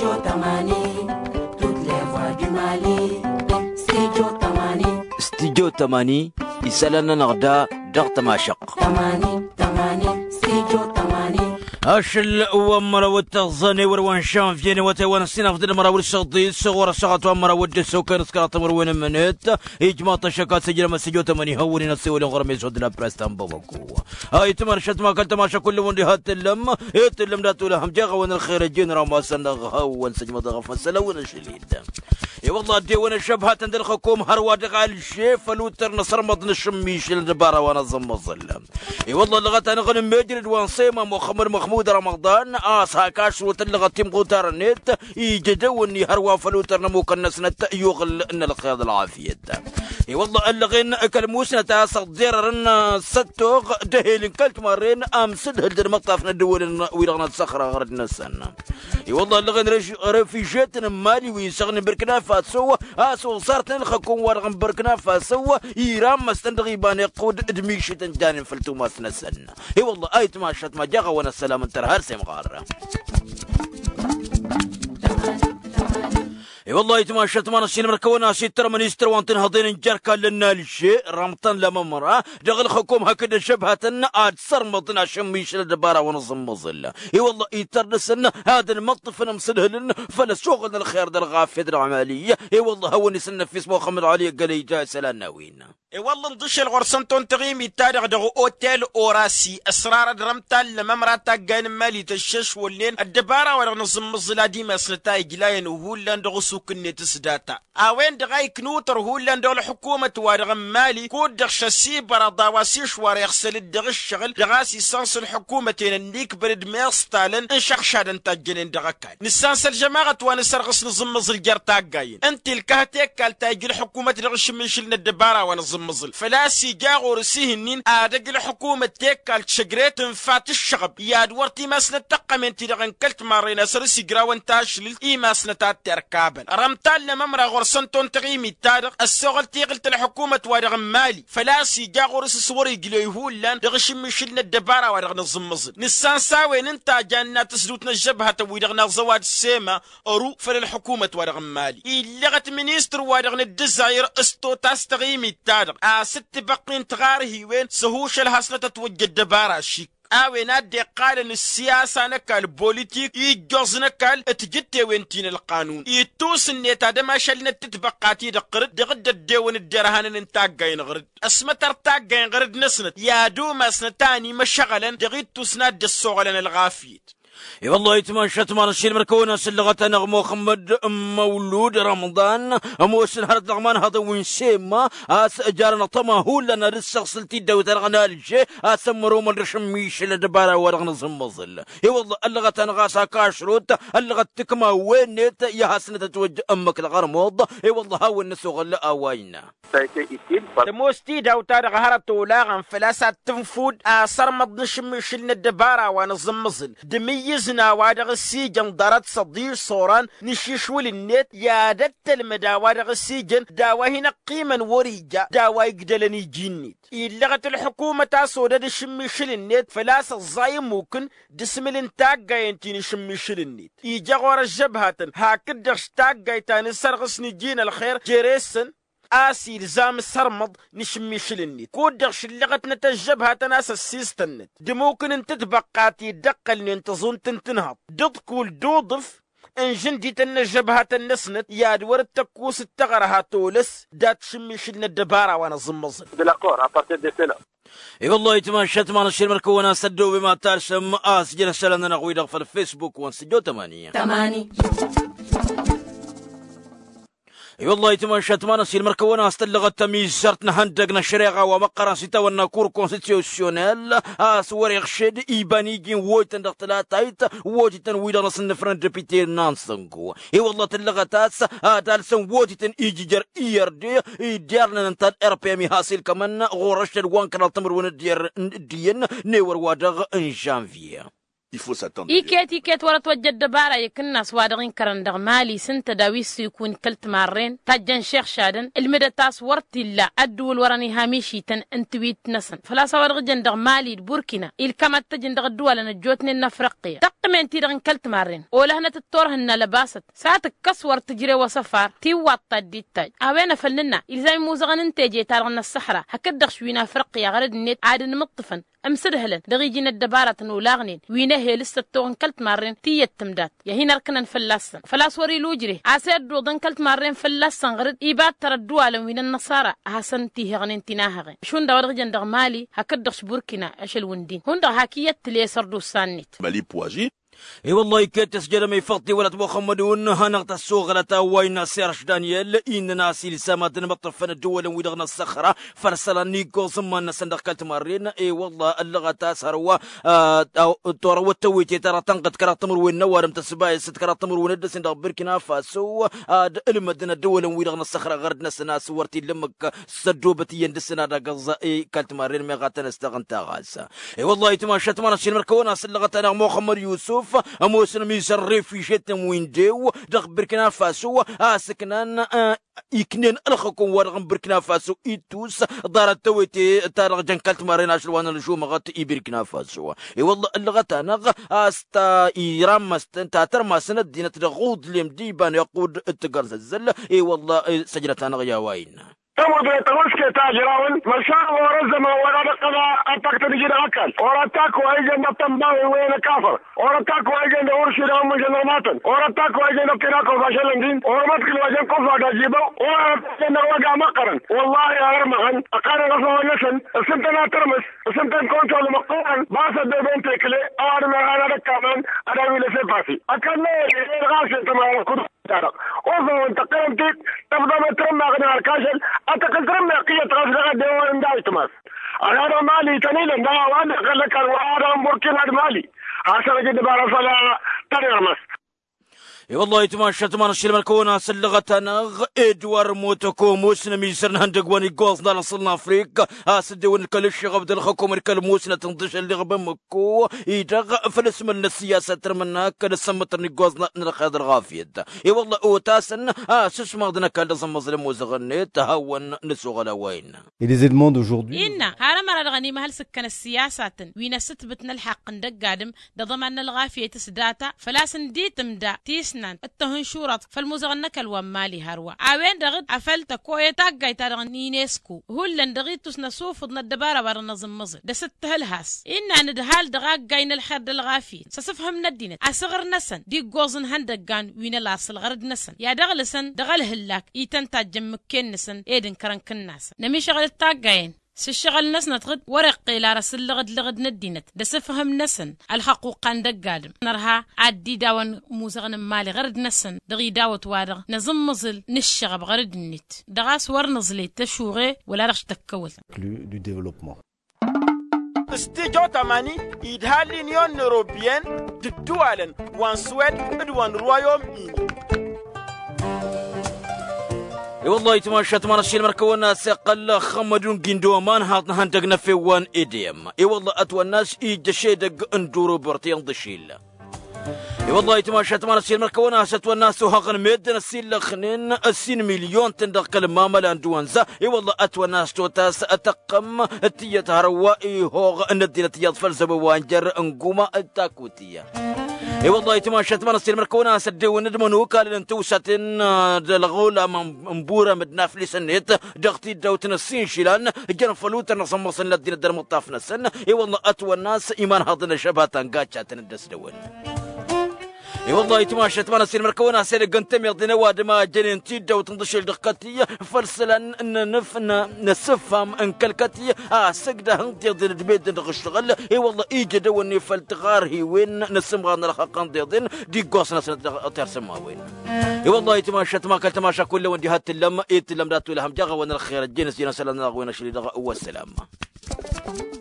Studio Tamani, toutes les voix du Mali. Studio Tamani. Studio Tamani, يسألنا نغدا ضغط ماشق. Tamani, Studio Tamani. أشل ومرا والتغزني وروان شانفيني وتوان السنة في المرا والشغطي صغور الشغط ومرا ودسو كان سكرات مروين منت إجماط الشكات سجل مسجو تمني هوني نسوي لغرمي زود لا برستان بوكو هاي تمرشت ما كنت ماشا كل من هات اللم هات اللم داتو لهم جاغا وان الخير الجن راه سنغ هون سجم ضغف السلون الشليد اي والله دي وانا شبهه تندل خكوم هرواد قال الشيف الوتر نصر مضن الشميش الدبارة وانا زمزل اي والله لغت انا غنم مجرد وانصيمه مخمر محمود رمضان هاكاش وتلغت تيم غوتار النت يجدوني هروا فلوتر نمو كنسنا يغل ان القياده العافيه اي والله اللغين كلموسنا تا صدير ستوغ دهيل كلت مرين امسد هدر مقطفنا الدول ويرغنا الصخره غرد نسنا اي والله اللغين رفيجاتنا مالي ويسغن بركنا فاسو اسو صارت نخكم ورغم بركنا فاسو ايران مستندغي بان يقود دميشي تنجان فلتو ما سنسنا اي والله ايت ما شت ما جاغا وانا السلام انت هرسي مغاره اي والله يتماشت ما نسين مركونا سيتر منيستر وانتن هضين جركا لنا الشيء رمطان لما مرة دغل حكوم هكذا شبهة اد صرمطنا شميش الدبارة ونظم مظلة اي والله يترنسن هذا المطف نمسلهن فلا شغل الخير در غافية العملية اي والله هو نسن في اسمه خمر علي قال يجا سلانا وين اي والله ندش الغرسنتون تغيمي تاريخ دغو اوتيل اوراسي اسرار درمتال لما مرات قاين مالي تشش ولين الدبارة ونظم مظلة ديما سنتاي جلاين وهولان دغو كني تسداتا اوين دغاي كنوتر هولان دول حكومه وارغم مالي كود دغ شي برا واسيش وار يغسل الدغ الشغل دغاسي سانس الحكومتين النيك برد مير ستالين ان شخشاد انت جنين دغكاي نسانس الجماعه وانا سرغس نزمز الجرتا جاين انت الكهتك قال تاجي الحكومه دغش من شلنا الدباره وانا زمزل فلاسي جاغو رسيهنين ادق الحكومه تيك قال شجريت فات الشغب يا دورتي مسنا تقمن تدغن كلت مارينا سرسي جراون تاشل اي مسنا تركابن رمتال لما مرا غرسنتون تغيمي تاريخ السوغل تيغلت الحكومة وارغم مالي فلاسي جا غرس سوري جليهول لان دغش مشلنا الدبارة وارغ نزمزل نسان ساوي ننتا جانا تسدوتنا الجبهة ويرغنا زواد السيما ارو فللحكومة وارغم مالي اللغت منيستر وارغ الدزاير استو تاستغيمي تاريخ ست بقين تغاره وين سهوش الهسنة توجد الدبارة شيك اوي نادي قال ان السياسة نكال بوليتيك يجوز نكال اتجتي وينتين القانون يتوس النيتا دما شلنا تتبقاتي دقرد دغد الديون الدرهان انتاقين غرد اسمتر تاقين غرد نسنت يا دوما سنتاني مشغلا دغيد توسناد الصغلن الغافيت اي والله يتماشت ما نشيل مركونا سلغة نغمو محمد مولود رمضان موسن هرد لغمان هذا وين سيما اس جارنا طما هو لنا رسخ سلتي دو ترغنا الجي اسمرو من رشميش لدبارة ورغنا زمزل اي والله اللغة نغاسا كاشروت اللغة تكما وينت يا حسنة توجه امك الغرموض اي والله هاو النسو غلا اوينا موستي داو تارغ هرتو لاغن فلاسات تنفود صرمد نشميش لدبارة وانا زمزل دميزنا وادغ السيجن دارت صدير صوران نشيشول النت يا دت المداوادغ السيجن داوا هنا قيما وريجا داوا يقدلني جينيت اللغة الحكومة تاسودا دشميشل النت فلاس الزاي ممكن دسم الانتاج جاينتين شميشل النت يجا غور الجبهة هاكد اشتاق جايتان سرغس نجين الخير جيريسن آسي لزام السرمض نشميشل النت كودغش اللغة نتجبها تناس السيستنت دي ممكن انت تبقاتي دقل انتظون تنتنهض ضد كل دوضف ان جندي تنجبها تنسنت يا دور التكوس التغرها تولس دات شميشل الدبارة وانا زمزل دلاكور ابارتي دي فيلا اي والله يتماشت ما نشيل مركونا سدو بما ترسم اسجل السلام نغوي دغفر الفيسبوك وانسجو 8 اي والله يتماشت ما نسيل مركونا استلغت تميز سرتنا هندقنا الشريعة ومقرا سيتا والناكور كونستيوسيونيل اسور يغشد ايبانيجين وويتن دختلاتايت ووجتن ويدنا سنفرن دبيتي نانسنكو اي والله تلغتاس دالسن ووجتن ايجيجر ايردي ديارنا ننتاد اربيامي حاصل كمان غورشت وانكرا تمر وندير دين نيور وادغ ان جانفيه il faut s'attendre. إيكيت ورا توجد دبارة يكنا سوادغين كرندغ مالي سنت داويس يكون كلت مارين تاجن شيخ شادن المدى تاس ورتي لا أدول وراني هاميشي تن انتويت نسن فلا سوادغ جندغ مالي بوركينا الكامت تجندغ الدول نجوتني النفرقية تقمين تيرغن كلت مارين ولهنا تطورهن لباست ساعتك كسور تجري وصفار تيوات تدي التاج أوينا فلنا إلزاي موزغن انتاجي تارغن الصحراء هكدغ شوينا فرقية غرد النت عادن مطفن أمسدهلن دغيجين الدبارة ولاغنين وينهي لسه توغن كلت مارين تيت تمدات يهين ركنن فلاسن فلاس وري لوجري عسير دوغن كلت مارين فلاسن غرد إيبات تردوا وين النصارى هاسن تيه غنين تناهغن شون دا ورغجن دغ مالي هكدغش بوركينا أشل وندين هون دغ هاكيت لي سردو سانيت Mali pour agir. اي والله كانت تسجل ما يفضي ولا محمدون هنغت السوغ وين سيرش دانيال ان ناسي لسامات مطرفن الدول ويدغنا الصخره فرسل نيكو زمان سندقلت مارين اي والله اللغه تاسر و ترى وتويتي ترى تنقد كراتمر وين نوارم تسباي ست كراتمر وين دس ندغ بركنا فاسو المدن الدول ويدغنا الصخره غردنا سنا سورتي لمك سدوبتي يندسنا دغزا اي كلت مارين ما غاتن استغنتا غاسا اي والله تماشت مانش المركونه سلغت انا محمد يوسف موسن ميسر في شتم وين ديو دغ بركنا فاسو سكنان يكنين الخكم ورغم بركنا فاسو ايتوس دارت تويتي تارغ جنكلت مارين اشلوان الجوم غت اي بركنا فاسو اي والله اللغت انا استا ايرام مستن تاتر سند دينه غود لم ديبان يقود التقرز الزل اي والله سجلت انا يا وين تمر بيتوسك تاجراون مشان ورزم ولا قضا اتقت بجد اكل ورتاك وايجن تنباوي وين كافر ورتاك وايجن ورشد ام جنماتن ورتاك وايجن كراكو فاشلندين ورمتك الوجن كفا دجيبو ورتاك وقع مقرن والله يا رمغن اقال رفع النسل سنتنا ترمس سنتن كونترول مقورن باسد بنت كلي اور ما انا كمان انا ولا سيفاسي اكل غاسل تمام كنت وصلوا انت قيمتك تفضل ترمى غنى الكاشل أتقل ترمى قية غزلة ديوان دايتماس أنا مالي تنيل دا وانا قلك وانا مبركين هذا مالي عشان جد بارفلا ترمس اي والله تماشى الشيل مالكونا سلغتنا ادوار موتوكو موسنا ميسرن هندق واني قوصنا لصلنا افريقيا سدون الكلش غبد الحكومه الكل موسنا تنضش اللي غبمكو يدغ فلسم السياسه ترمنا كل سمترني قوصنا نرخذ الغافيد اي والله اوتاسن سس ماغدنا كل مظلم وزغنيت هون نسوغ وين Et les éléments d'aujourd'hui إن هرم على الغنيمة هل سكن السياسة وين ستبتنا الحق ندق قادم ضمن الغافية تسداتا فلا سنديت مدا تيسنان التهن شورت فالمزغنك الومالي هروا عوين رغد عفلت كوية تاقاي تارغن نيسكو هولن دغيت تسنا صوفضنا الدبارة بار نظم مزل دست هالهاس إن ندهال دغاق قاين الخد الغافية سسفهم ندينت أصغر نسن دي قوزن هندقان وين لاصل غرد نسن يا دغلسن دغل هلاك إيتن تاجم مكين نسن إيدن كرن كناس نمي شغل التاقاين سشغل ناس نتغد ورقي لا رسل لغد ندينت دسفهم نسن الحقوق عندك قادم نرها عدي داون موزغن مالي غرد نسن دغي داوت وارغ نظم مزل نشغب غرد النت دغاس ورنزلي تشوغي ولا رش تكول du développement. استيجو تماني يدهال اليونيون اوروبيان الدول وان سويد ودوان رويوم اي والله تماشى الشيل مركونا سقل خمدون جندومان هاتنا هندقنا في وان ايديم اي والله اتوى الناس ايجا دق اندورو برتين ضشيل اي والله تماشى الشيل مركونا ستوى الناس وهاغن ميدن السين لخنين السين مليون تندقل ماما لاندوانزا اي والله اتوى الناس توتاس اتقم التية هروائي هوغ الندينة يضفل زبوانجر انقوما التاكوتية اي والله تماشى الشيل مركونا سدو ندمنو قال انتو ساتن دلغولا مبورة مدناف لسنيت دغتي دوتنا السين شيلان جن فلوت نصم وصلنا الدين الدر مطاف نسن اي والله اتوى الناس ايمان هاضنا شبهة قاتشا تندس دول اي والله تماشى الشيل مركونا سير قنتم يضينا وادما جنين تيدا وتنضش الدقاتية فرسلا نسفهم انكلكاتية سقدا هنت يضين دبيد نغشتغل اي والله ايجا دوني فالتغار هي وين نسمغان رخاقان ديضين دي قوصنا سنة ترسمها وين اي والله تماشى تماشى كل وندي هات اللم ايت اللم داتو لهم جاغا وانا الخير الجنس جينا سلام وين اشري والسلام